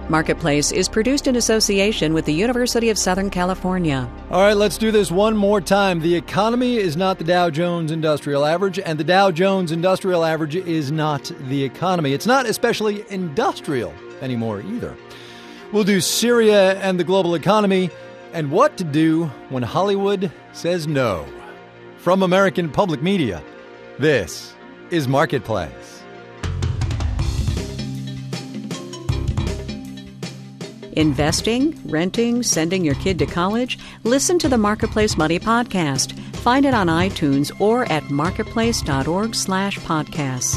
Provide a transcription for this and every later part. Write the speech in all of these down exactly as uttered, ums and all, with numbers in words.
Marketplace is produced in association with the University of Southern California. All right, let's do this one more time. The economy is not the Dow Jones Industrial Average, and the Dow Jones Industrial Average is not the economy. It's not especially industrial anymore either. We'll do Syria and the global economy, and what to do when Hollywood says no. From American Public Media, this is Marketplace. Investing, renting, sending your kid to college? Listen to the Marketplace Money Podcast. Find it on iTunes or at marketplace.org slash podcasts.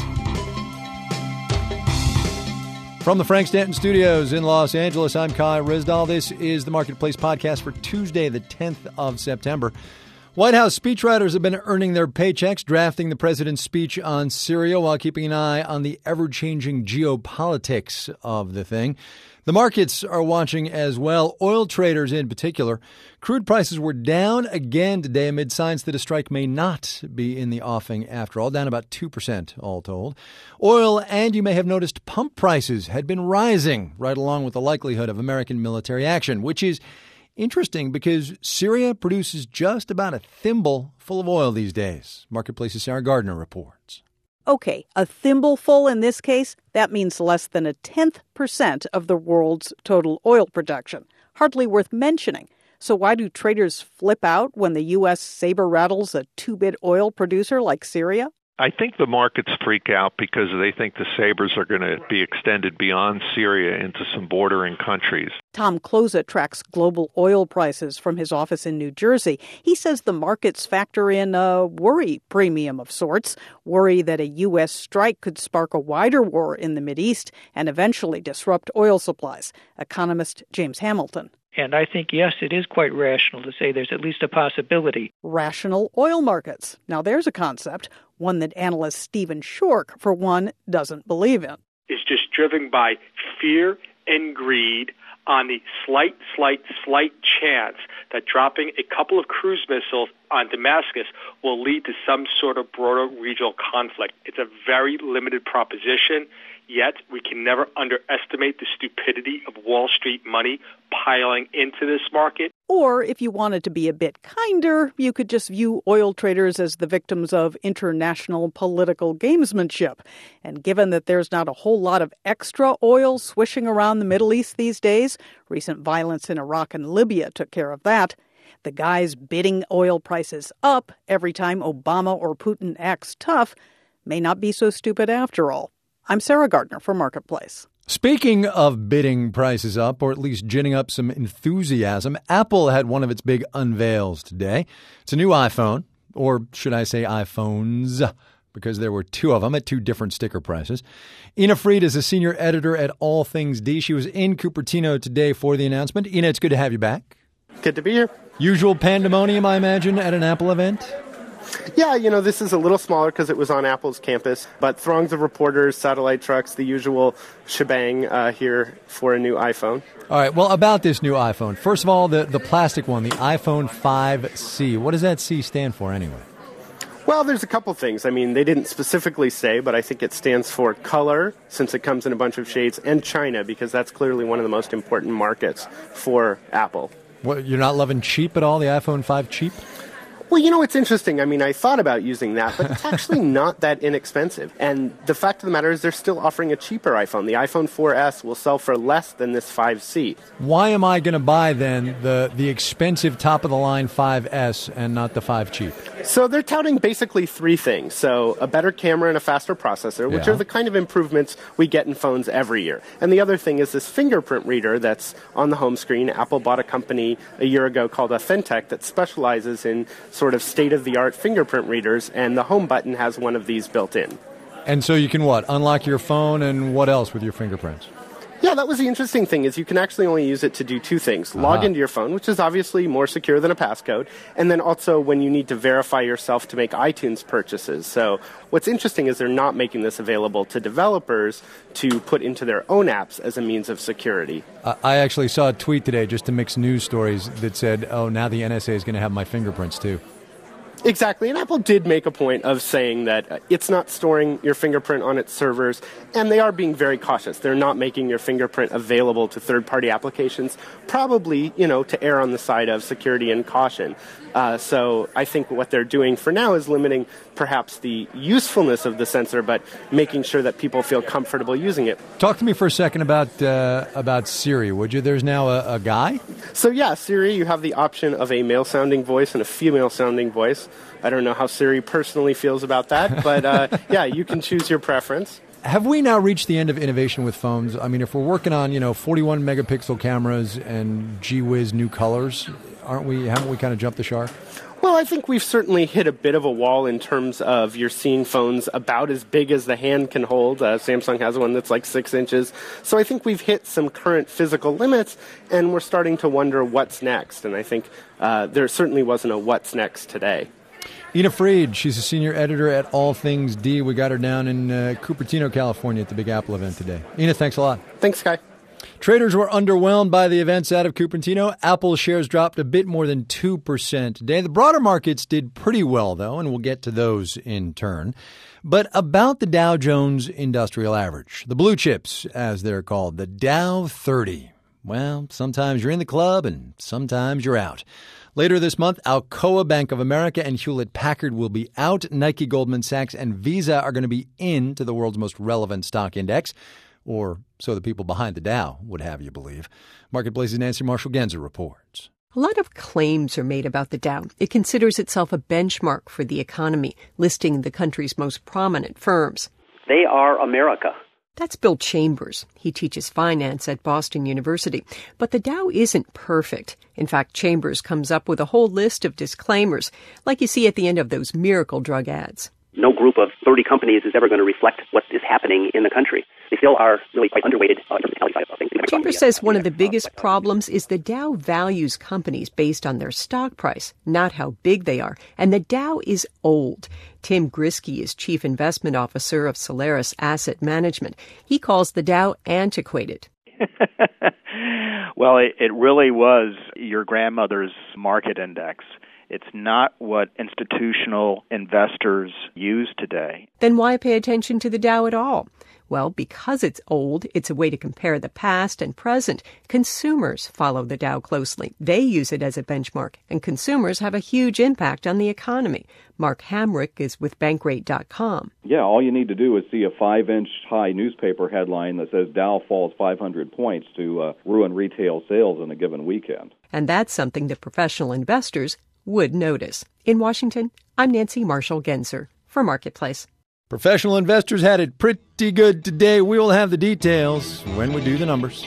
From the Frank Stanton Studios in Los Angeles, I'm Kai Rizdal. This is the Marketplace Podcast for Tuesday, the tenth of September. White House speechwriters have been earning their paychecks, drafting the president's speech on Syria while keeping an eye on the ever-changing geopolitics of the thing. The markets are watching as well, oil traders in particular. Crude prices were down again today amid signs that a strike may not be in the offing after all, down about two percent all told. Oil, and you may have noticed, pump prices had been rising right along with the likelihood of American military action, which is interesting because Syria produces just about a thimble full of oil these days. Marketplace's Sarah Gardner reports. Okay, a thimbleful in this case, that means less than a tenth percent of the world's total oil production. Hardly worth mentioning. So why do traders flip out when the U S saber rattles a two-bit oil producer like Syria? I think the markets freak out because they think the sabers are going to be extended beyond Syria into some bordering countries. Tom Kloza tracks global oil prices from his office in New Jersey. He says the markets factor in a worry premium of sorts, worry that a U S strike could spark a wider war in the Mideast and eventually disrupt oil supplies. Economist James Hamilton. And I think, yes, it is quite rational to say there's at least a possibility. Rational oil markets. Now there's a concept, one that analyst Stephen Schork, for one, doesn't believe in. Is just driven by fear and greed on the slight, slight, slight chance that dropping a couple of cruise missiles on Damascus will lead to some sort of broader regional conflict. It's a very limited proposition, yet we can never underestimate the stupidity of Wall Street money piling into this market. Or, if you wanted to be a bit kinder, you could just view oil traders as the victims of international political gamesmanship. And given that there's not a whole lot of extra oil swishing around the Middle East these days, recent violence in Iraq and Libya took care of that, the guys bidding oil prices up every time Obama or Putin acts tough may not be so stupid after all. I'm Sarah Gardner for Marketplace. Speaking of bidding prices up, or at least ginning up some enthusiasm, Apple had one of its big unveils today. It's a new iPhone, or should I say iPhones, because there were two of them at two different sticker prices. Ina Fried is a senior editor at All Things D. She was in Cupertino today for the announcement. Ina, it's good to have you back. Good to be here. Usual pandemonium, I imagine, at an Apple event? Yeah, you know, this is a little smaller because it was on Apple's campus, but throngs of reporters, satellite trucks, the usual shebang uh, here for a new iPhone. All right, well, about this new iPhone. First of all, the, the plastic one, the iPhone five C. What does that C stand for anyway? Well, there's a couple things. I mean, they didn't specifically say, but I think it stands for color, since it comes in a bunch of shades, and China, because that's clearly one of the most important markets for Apple. What, you're not loving cheap at all, the iPhone five cheap? Well, you know, it's interesting. I mean, I thought about using that, but it's actually not that inexpensive. And the fact of the matter is they're still offering a cheaper iPhone. The iPhone four S will sell for less than this five C. Why am I going to buy, then, the, the expensive top-of-the-line five S and not the five cheap? So they're touting basically three things. So a better camera and a faster processor, which Yeah. are the kind of improvements we get in phones every year. And the other thing is this fingerprint reader that's on the home screen. Apple bought a company a year ago called Authentec that specializes in sort of state-of-the-art fingerprint readers, and the home button has one of these built in. And so you can what? Unlock your phone and what else with your fingerprints? Yeah, that was the interesting thing, is you can actually only use it to do two things. Log Uh-huh. into your phone, which is obviously more secure than a passcode, and then also when you need to verify yourself to make iTunes purchases. So what's interesting is they're not making this available to developers to put into their own apps as a means of security. Uh, I actually saw a tweet today just to mix news stories that said, oh, now the N S A is going to have my fingerprints too. Exactly, and Apple did make a point of saying that uh, it's not storing your fingerprint on its servers, and they are being very cautious. They're not making your fingerprint available to third-party applications, probably, you know, to err on the side of security and caution. Uh, so I think what they're doing for now is limiting perhaps the usefulness of the sensor, but making sure that people feel comfortable using it. Talk to me for a second about uh, about Siri, would you? There's now a, a guy? So yeah, Siri, you have the option of a male-sounding voice and a female-sounding voice. I don't know how Siri personally feels about that, but uh, yeah, you can choose your preference. Have we now reached the end of innovation with phones? I mean, if we're working on, you know, forty-one megapixel cameras and gee whiz new colors, aren't we? Haven't we kind of jumped the shark? Well, I think we've certainly hit a bit of a wall in terms of you're seeing phones about as big as the hand can hold. Uh, Samsung has one that's like six inches. So I think we've hit some current physical limits, and we're starting to wonder what's next. And I think uh, there certainly wasn't a what's next today. Ina Fried, she's a senior editor at All Things D. We got her down in uh, Cupertino, California at the Big Apple event today. Ina, thanks a lot. Thanks, Kai. Traders were underwhelmed by the events out of Cupertino. Apple shares dropped a bit more than two percent today. The broader markets did pretty well, though, and we'll get to those in turn. But about the Dow Jones Industrial Average, the blue chips, as they're called, the Dow thirty. Well, sometimes you're in the club and sometimes you're out. Later this month, Alcoa, Bank of America, and Hewlett-Packard will be out. Nike, Goldman Sachs, and Visa are going to be into the world's most relevant stock index, or so the people behind the Dow would have you believe. Marketplace's Nancy Marshall-Genzer reports. A lot of claims are made about the Dow. It considers itself a benchmark for the economy, listing the country's most prominent firms. They are America. That's Bill Chambers. He teaches finance at Boston University. But the Dow isn't perfect. In fact, Chambers comes up with a whole list of disclaimers, like you see at the end of those miracle drug ads. No group of thirty companies is ever going to reflect what is happening in the country. They still are really quite underweighted uh, in terms of the technology side of things. Chambers says one of the biggest problems is the Dow values companies based on their stock price, not how big they are. And the Dow is old. Tim Grisky is chief investment officer of Solaris Asset Management. He calls the Dow antiquated. Well, it, it really was your grandmother's market index. It's not what institutional investors use today. Then why pay attention to the Dow at all? Well, because it's old, it's a way to compare the past and present. Consumers follow the Dow closely. They use it as a benchmark, and consumers have a huge impact on the economy. Mark Hamrick is with Bankrate dot com. Yeah, all you need to do is see a five-inch high newspaper headline that says Dow falls five hundred points to uh, ruin retail sales in a given weekend. And that's something that professional investors would notice. In Washington, I'm Nancy Marshall-Genzer for Marketplace. Professional investors had it pretty good today. We will have the details when we do the numbers.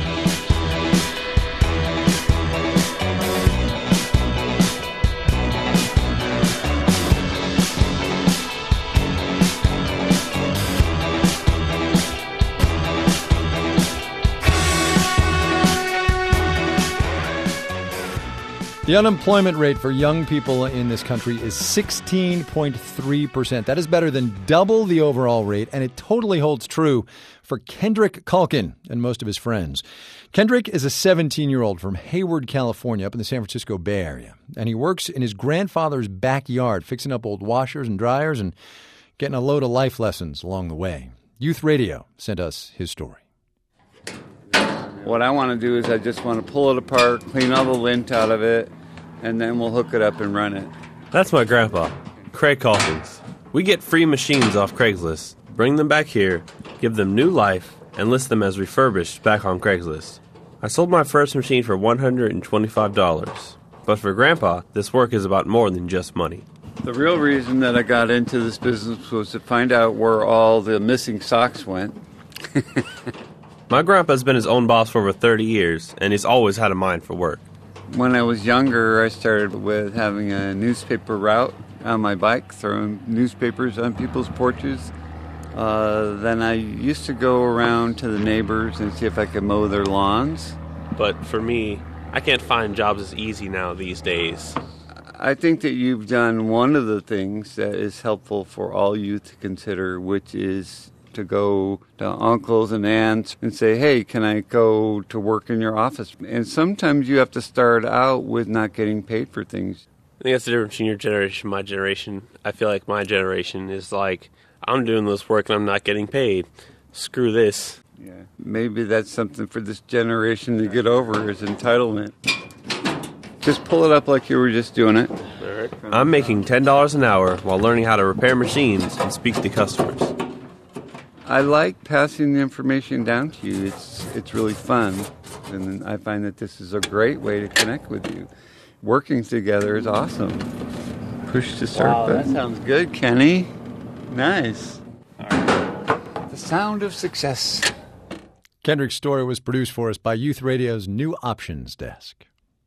The unemployment rate for young people in this country is sixteen point three percent. That is better than double the overall rate, and it totally holds true for Kendrick Culkin and most of his friends. Kendrick is a seventeen-year-old from Hayward, California, up in the San Francisco Bay Area, and he works in his grandfather's backyard, fixing up old washers and dryers and getting a load of life lessons along the way. Youth Radio sent us his story. What I want to do is I just want to pull it apart, clean all the lint out of it, and then we'll hook it up and run it. That's my grandpa, Craig Calkins. We get free machines off Craigslist, bring them back here, give them new life, and list them as refurbished back on Craigslist. I sold my first machine for one hundred twenty-five dollars. But for Grandpa, this work is about more than just money. The real reason that I got into this business was to find out where all the missing socks went. My grandpa's been his own boss for over thirty years, and he's always had a mind for work. When I was younger, I started with having a newspaper route on my bike, throwing newspapers on people's porches. Uh, then I used to go around to the neighbors and see if I could mow their lawns. But for me, I can't find jobs as easy now these days. I think that you've done one of the things that is helpful for all youth to consider, which is to go to uncles and aunts and say, hey, can I go to work in your office? And sometimes you have to start out with not getting paid for things. I think that's the difference between your generation and my generation. I feel like my generation is like, I'm doing this work and I'm not getting paid. Screw this. Yeah, maybe that's something for this generation to get over, is entitlement. Just pull it up like you were just doing it. All right. I'm making ten dollars an hour while learning how to repair machines and speak to customers. I like passing the information down to you. It's it's really fun, and I find that this is a great way to connect with you. Working together is awesome. Push to start Wow, button. that sounds good, Kenny. Nice. The sound of success. Kendrick's story was produced for us by Youth Radio's New Options Desk.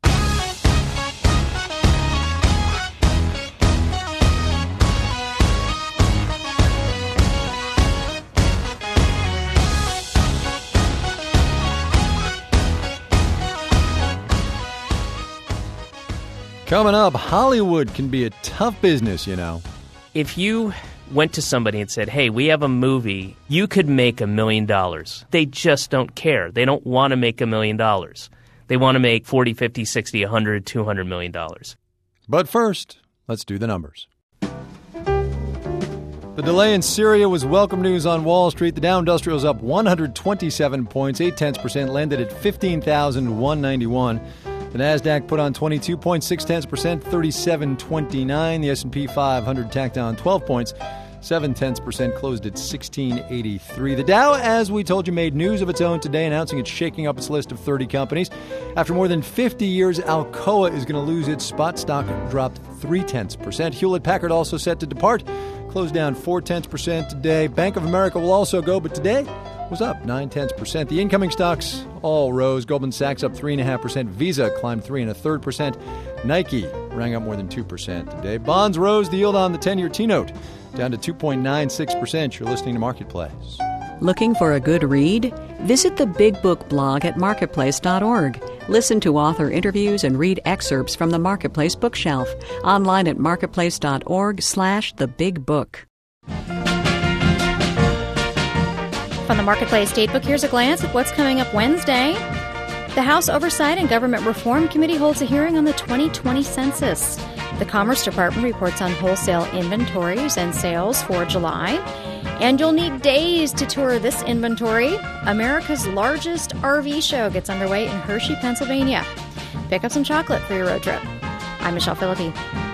Coming up, Hollywood can be a tough business, you know. If you went to somebody and said, hey, we have a movie, you could make a million dollars. They just don't care. They don't want to make a million dollars. They want to make forty, fifty, sixty, one hundred, two hundred million dollars. But first, let's do the numbers. The delay in Syria was welcome news on Wall Street. The Dow Industrial is up one hundred twenty-seven points, eight tenths percent, landed at fifteen thousand one hundred ninety-one. The Nasdaq put on twenty-two point six tenths percent, thirty-seven twenty-nine. The S and P five hundred tacked down twelve points, seven tenths percent, closed at sixteen eighty-three. The Dow, as we told you, made news of its own today, announcing it's shaking up its list of thirty companies. After more than fifty years, Alcoa is going to lose its spot. Stock dropped three tenths percent. Hewlett-Packard also set to depart, closed down four tenths percent today. Bank of America will also go, but today was up nine tenths percent. The incoming stocks all rose. Goldman Sachs up three and a half percent. Visa climbed three and a third percent. Nike rang up more than two percent today. Bonds rose. The yield on the ten-year T-note down to two point nine six percent. You're listening to Marketplace. Looking for a good read? Visit the Big Book blog at marketplace dot org. Listen to author interviews and read excerpts from the Marketplace bookshelf. Online at marketplace dot org slash the big book. From the Marketplace Datebook, here's a glance at what's coming up Wednesday. The House Oversight and Government Reform Committee holds a hearing on the twenty twenty census. The Commerce Department reports on wholesale inventories and sales for July. And you'll need days to tour this inventory. America's largest R V show gets underway in Hershey, Pennsylvania. Pick up some chocolate for your road trip. I'm Michelle Philippi.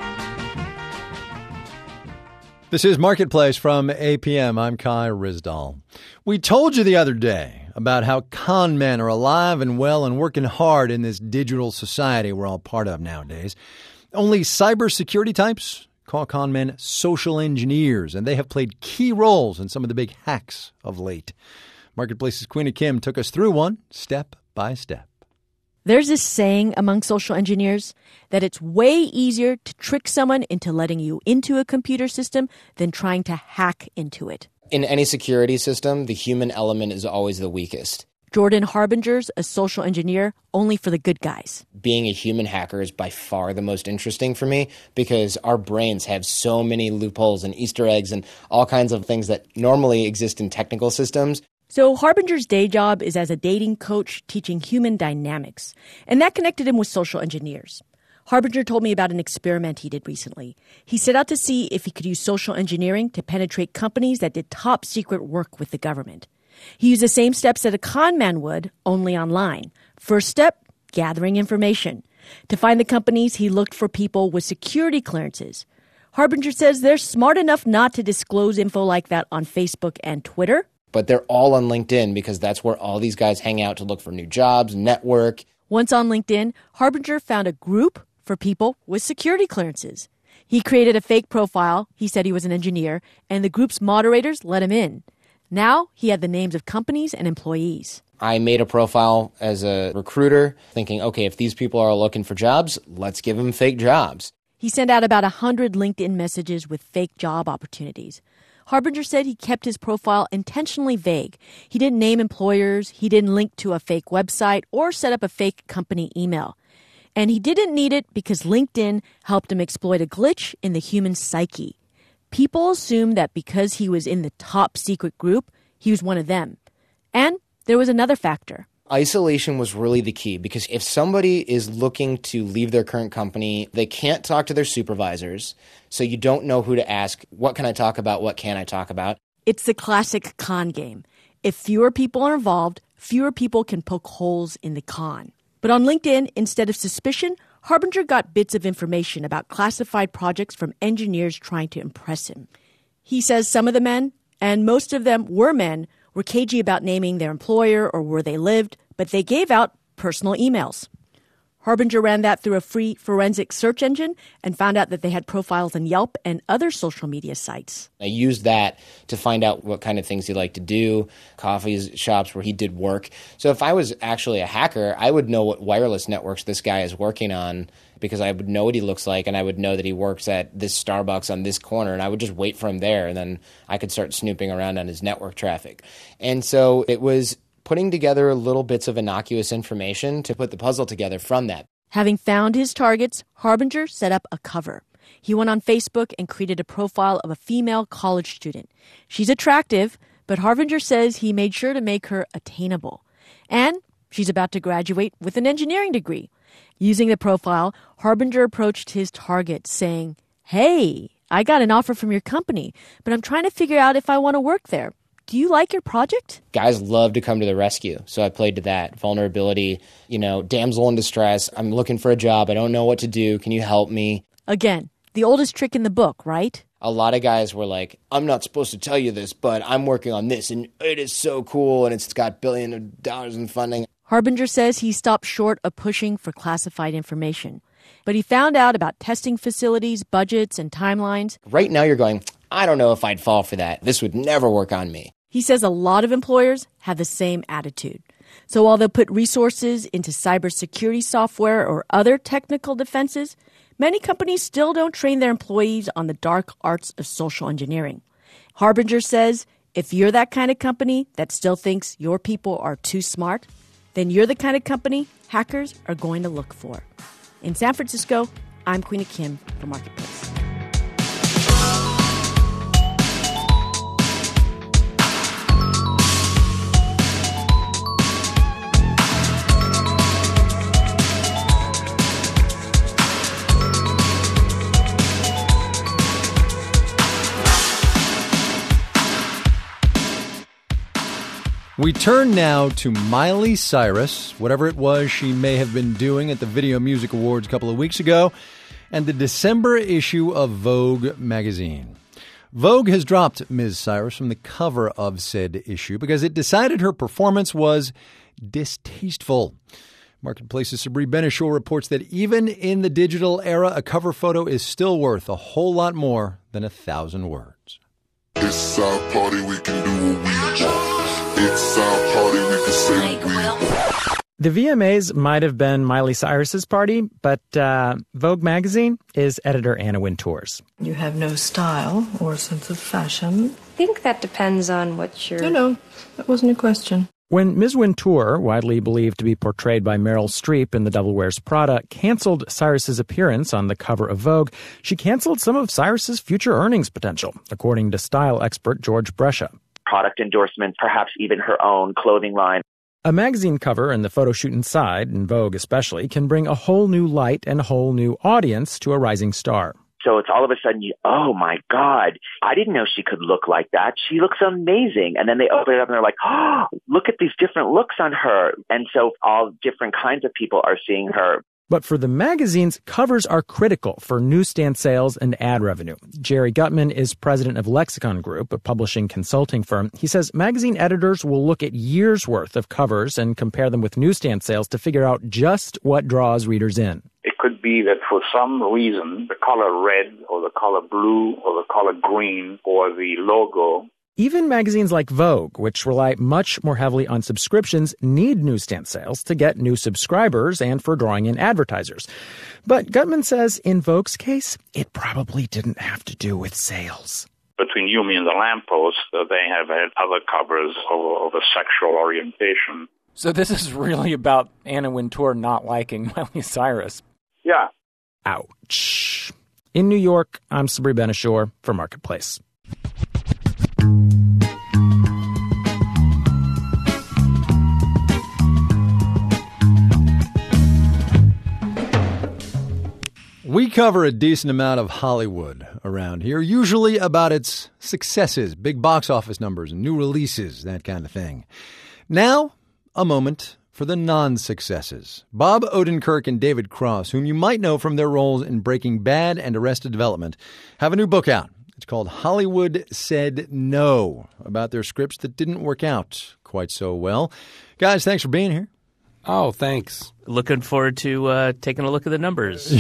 This is Marketplace from A P M. I'm Kai Rizdal. We told you the other day about how con men are alive and well and working hard in this digital society we're all part of nowadays. Only cybersecurity types call con men social engineers, and they have played key roles in some of the big hacks of late. Marketplace's Queena Kim took us through one step by step. There's this saying among social engineers that it's way easier to trick someone into letting you into a computer system than trying to hack into it. In any security system, the human element is always the weakest. Jordan Harbinger's a social engineer only for the good guys. Being a human hacker is by far the most interesting for me because our brains have so many loopholes and Easter eggs and all kinds of things that normally exist in technical systems. So Harbinger's day job is as a dating coach teaching human dynamics, and that connected him with social engineers. Harbinger told me about an experiment he did recently. He set out to see if he could use social engineering to penetrate companies that did top-secret work with the government. He used the same steps that a con man would, only online. First step, gathering information. To find the companies, he looked for people with security clearances. Harbinger says they're smart enough not to disclose info like that on Facebook and Twitter. But they're all on LinkedIn because that's where all these guys hang out to look for new jobs, network. Once on LinkedIn, Harbinger found a group for people with security clearances. He created a fake profile. He said he was an engineer, and the group's moderators let him in. Now he had the names of companies and employees. I made a profile as a recruiter, thinking, okay, if these people are looking for jobs, let's give them fake jobs. He sent out about one hundred LinkedIn messages with fake job opportunities. Harbinger said he kept his profile intentionally vague. He didn't name employers, he didn't link to a fake website, or set up a fake company email. And he didn't need it because LinkedIn helped him exploit a glitch in the human psyche. People assumed that because he was in the top secret group, he was one of them. And there was another factor. Isolation was really the key, because if somebody is looking to leave their current company, they can't talk to their supervisors, so you don't know who to ask. What can I talk about? What can I talk about? It's the classic con game. If fewer people are involved, fewer people can poke holes in the con. But on LinkedIn, instead of suspicion, Harbinger got bits of information about classified projects from engineers trying to impress him. He says some of the men, and most of them were men, were cagey about naming their employer or where they lived, but they gave out personal emails. Harbinger ran that through a free forensic search engine and found out that they had profiles on Yelp and other social media sites. I used that to find out what kind of things he liked to do, coffee shops where he did work. So if I was actually a hacker, I would know what wireless networks this guy is working on, because I would know what he looks like, and I would know that he works at this Starbucks on this corner, and I would just wait for him there, and then I could start snooping around on his network traffic. And so it was putting together little bits of innocuous information to put the puzzle together from that. Having found his targets, Harbinger set up a cover. He went on Facebook and created a profile of a female college student. She's attractive, but Harbinger says he made sure to make her attainable. And she's about to graduate with an engineering degree. Using the profile, Harbinger approached his target saying, "Hey, I got an offer from your company, but I'm trying to figure out if I want to work there. Do you like your project?" Guys love to come to the rescue, so I played to that. Vulnerability, you know, damsel in distress. I'm looking for a job. I don't know what to do. Can you help me? Again, the oldest trick in the book, right? A lot of guys were like, I'm not supposed to tell you this, but I'm working on this, and it is so cool, and it's got billions of dollars in funding. Harbinger says he stopped short of pushing for classified information. But he found out about testing facilities, budgets, and timelines. Right now you're going, I don't know if I'd fall for that. This would never work on me. He says a lot of employers have the same attitude. So while they'll put resources into cybersecurity software or other technical defenses, many companies still don't train their employees on the dark arts of social engineering. Harbinger says if you're that kind of company that still thinks your people are too smart, then you're the kind of company hackers are going to look for. In San Francisco, I'm Queena Kim for Marketplace. We turn now to Miley Cyrus, whatever it was she may have been doing at the Video Music Awards a couple of weeks ago, and the December issue of Vogue magazine. Vogue has dropped Miz Cyrus from the cover of said issue because it decided her performance was distasteful. Marketplace's Sabri Benishore reports that even in the digital era, a cover photo is still worth a whole lot more than a thousand words. It's our party, we can do what we want. It's our party, we can say what we want. The V M As might have been Miley Cyrus's party, but uh, Vogue magazine is editor Anna Wintour's. You have no style or sense of fashion. I think that depends on what you're... No, no, that wasn't a question. When Miz Wintour, widely believed to be portrayed by Meryl Streep in The Devil Wears Prada, canceled Cyrus's appearance on the cover of Vogue, she canceled some of Cyrus's future earnings potential, according to style expert George Brescia. Product endorsements, perhaps even her own clothing line. A magazine cover and the photo shoot inside, in Vogue especially, can bring a whole new light and a whole new audience to a rising star. So it's all of a sudden, you, oh my God, I didn't know she could look like that. She looks amazing. And then they open it up and they're like, oh, look at these different looks on her. And so all different kinds of people are seeing her. But for the magazines, covers are critical for newsstand sales and ad revenue. Jerry Gutman is president of Lexicon Group, a publishing consulting firm. He says magazine editors will look at years' worth of covers and compare them with newsstand sales to figure out just what draws readers in. It could be that for some reason, the color red or the color blue or the color green or the logo. Even magazines like Vogue, which rely much more heavily on subscriptions, need newsstand sales to get new subscribers and for drawing in advertisers. But Gutman says in Vogue's case, it probably didn't have to do with sales. Between You, Me, and the Lamppost, uh, they have had other covers of, of a sexual orientation. So this is really about Anna Wintour not liking Miley Cyrus. Yeah. Ouch. In New York, I'm Sabri Benishore for Marketplace. cover a decent amount of Hollywood around here, usually about its successes, big box office numbers, and new releases, that kind of thing. Now, a moment for the non-successes. Bob Odenkirk and David Cross, whom you might know from their roles in Breaking Bad and Arrested Development, have a new book out. It's called Hollywood Said No, about their scripts that didn't work out quite so well. Guys, thanks for being here. Oh, thanks. Looking forward to uh, taking a look at the numbers.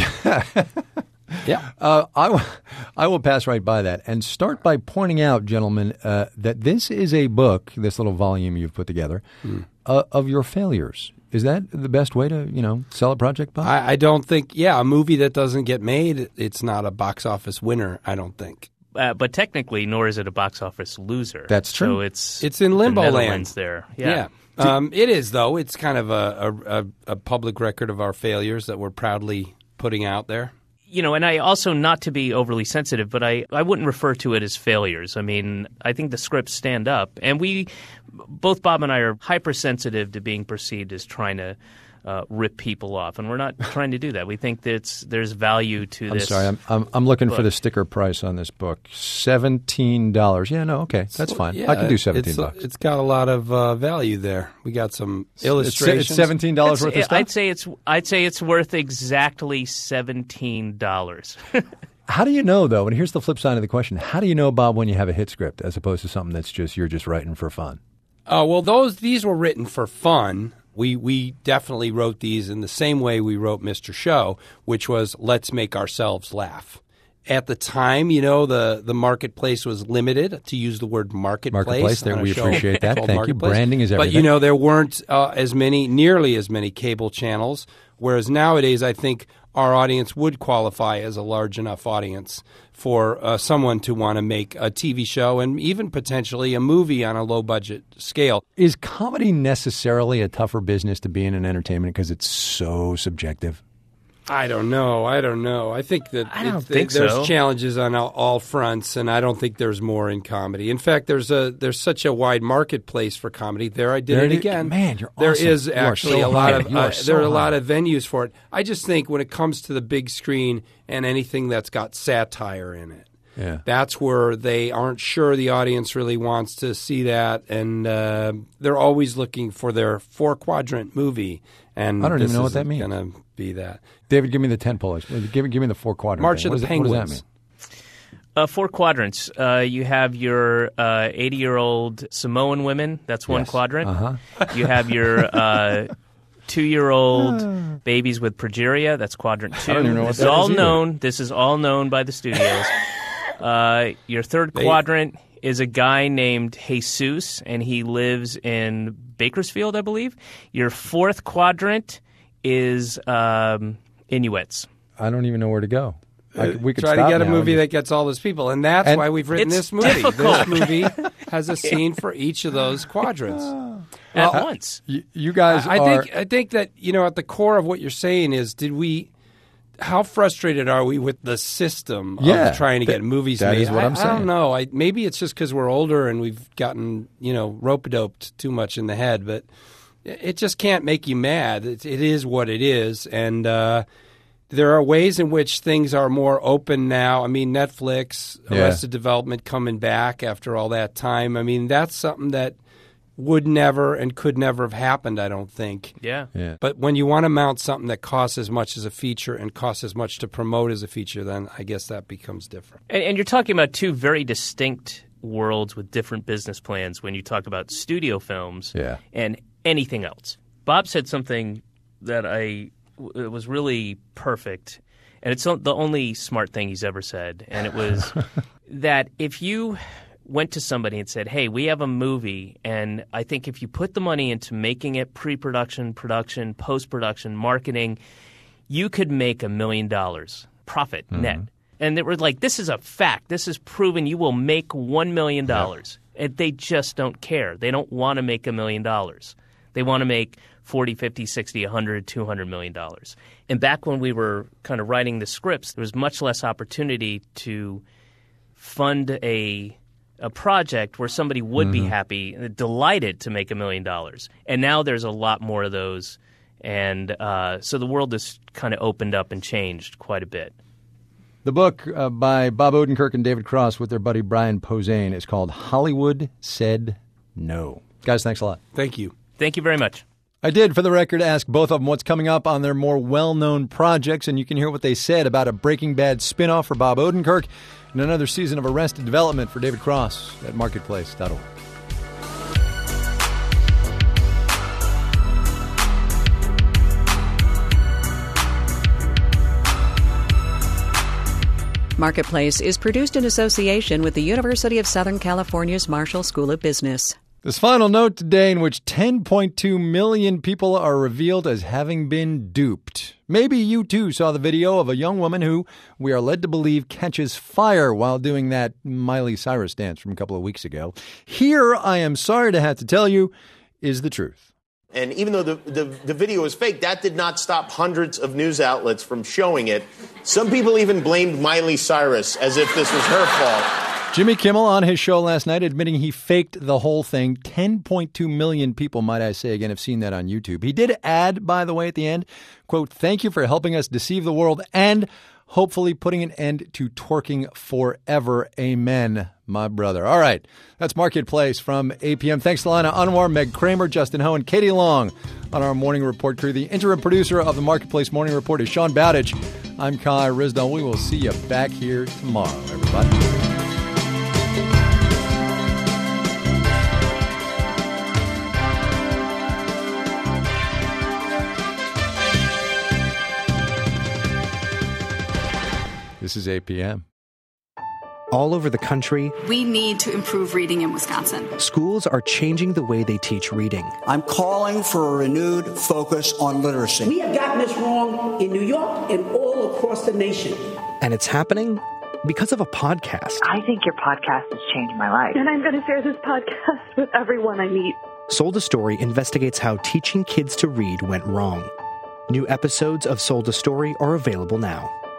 Yeah. Uh, I, w- I will pass right by that and start by pointing out, gentlemen, uh, that this is a book, this little volume you've put together, mm. uh, of your failures. Is that the best way to, you know, sell a project, Bob? I, I don't think, yeah, a movie that doesn't get made, it's not a box office winner, I don't think. Uh, but technically, nor is it a box office loser. That's true. So it's it's in limbo the land there. Yeah. yeah. Um, it is, though. It's kind of a, a, a public record of our failures that we're proudly putting out there. You know, and I also, not to be overly sensitive, but I, I wouldn't refer to it as failures. I mean, I think the scripts stand up. And we, both Bob and I are hypersensitive to being perceived as trying to uh, rip people off. And we're not trying to do that. We think that it's, there's value to I'm this. sorry. I'm, I'm, I'm looking book. for the sticker price on this book. seventeen dollars. Yeah, no, okay. That's fine. Yeah, I can do seventeen it's, bucks. It's got a lot of uh, value there. We got some illustrations. It's seventeen dollars worth of stuff? I'd say it's I'd say it's worth exactly seventeen dollars. How do you know, though, and here's the flip side of the question, how do you know, Bob, when you have a hit script as opposed to something that's just you're just writing for fun? Oh, well, those these were written for fun. We we definitely wrote these in the same way we wrote Mister Show, which was let's make ourselves laugh. At the time, you know, the, the marketplace was limited, to use the word marketplace. Marketplace, there, we appreciate that. Thank you. Branding is everything. But, you know, there weren't uh, as many, nearly as many cable channels, whereas nowadays I think our audience would qualify as a large enough audience for uh, someone to want to make a T V show and even potentially a movie on a low-budget scale. Is comedy necessarily a tougher business to be in in entertainment because it's so subjective? I don't know. I don't know. I think that I don't it, think there's so. challenges on all, all fronts, and I don't think there's more in comedy. In fact, there's a there's such a wide marketplace for comedy. There, I did there it it again. Man, you're there awesome. is You actually so a lot high. of You are uh, so there are a high. lot of venues for it. I just think when it comes to the big screen and anything that's got satire in it, yeah. that's where they aren't sure the audience really wants to see that, and uh, they're always looking for their four quadrant movie. And I don't this even know what that isn't means. Going to be that. David, give me the ten Polish. Give, give me the four quadrant. March thing. of the What Penguins. Does, what does that mean? Uh, four quadrants. Uh, you have your uh, eighty-year-old Samoan women. That's one Yes. quadrant. Uh-huh. You have your uh, two-year-old babies with progeria. That's quadrant two. I don't even know what this that is all is either. known. This is all known by the studios. uh, your third They- quadrant is a guy named Jesus, and he lives in Bakersfield, I believe. Your fourth quadrant is um, Inuits. I don't even know where to go. I, we could Try to stop get a now movie and that gets all those people, and that's And why we've written it's this movie. difficult. This movie has a scene for each of those quadrants. At Well, once. You, you guys I, I are. think I think that, you know, at the core of what you're saying is, did we? How frustrated are we with the system Yeah, of trying to that- get movies that made? is what I, I'm I saying. don't know. I, maybe it's just because we're older and we've gotten, you know, rope-a-doped too much in the head, but it just can't make you mad. It, it is what it is, and uh, there are ways in which things are more open now. I mean, Netflix, Yeah. Arrested Development coming back after all that time. I mean, that's something that would never and could never have happened, I don't think. Yeah. Yeah. But when you want to mount something that costs as much as a feature and costs as much to promote as a feature, then I guess that becomes different. And, and you're talking about two very distinct worlds with different business plans when you talk about studio films Yeah. and anything else. Bob said something that I it was really perfect, and it's the only smart thing he's ever said, and it was that if you went to somebody and said, hey, we have a movie, and I think if you put the money into making it pre-production, production, post-production, marketing, you could make a million dollars profit Mm-hmm. net. And they were like, this is a fact. This is proven you will make one million dollars. And they just don't care. They don't want to make a million dollars. They want to make forty, fifty, sixty, one hundred, two hundred million dollars. And back when we were kind of writing the scripts, there was much less opportunity to fund a a project where somebody would be happy, delighted to make a million dollars. And now there's a lot more of those. And uh, so the world has kind of opened up and changed quite a bit. The book uh, by Bob Odenkirk and David Cross with their buddy Brian Posehn is called Hollywood Said No. Guys, thanks a lot. Thank you. Thank you very much. I did, for the record, ask both of them what's coming up on their more well-known projects, and you can hear what they said about a Breaking Bad spin-off for Bob Odenkirk and another season of Arrested Development for David Cross at marketplace dot org. Marketplace is produced in association with the University of Southern California's Marshall School of Business. This final note today in which ten point two million people are revealed as having been duped. Maybe you too saw the video of a young woman who, we are led to believe, catches fire while doing that Miley Cyrus dance from a couple of weeks ago. Here, I am sorry to have to tell you, is the truth. And even though the, the, the video is fake, that did not stop hundreds of news outlets from showing it. Some people even blamed Miley Cyrus as if this was her fault. Jimmy Kimmel on his show last night admitting he faked the whole thing. ten point two million people, might I say again, have seen that on YouTube. He did add, by the way, at the end, quote, "Thank you for helping us deceive the world and hopefully putting an end to twerking forever. Amen, my brother." All right, that's Marketplace from eight p.m. Thanks to Lana Anwar, Meg Kramer, Justin Ho, and Katie Long on our Morning Report crew. The interim producer of the Marketplace Morning Report is Sean Bowditch. I'm Kai Risdall. We will see you back here tomorrow, everybody. This is eight p.m. All over the country, we need to improve reading in Wisconsin. Schools are changing the way they teach reading. I'm calling for a renewed focus on literacy. We have gotten this wrong in New York and all across the nation. And it's happening because of a podcast. I think your podcast has changed my life. And I'm going to share this podcast with everyone I meet. Sold a Story investigates how teaching kids to read went wrong. New episodes of Sold a Story are available now.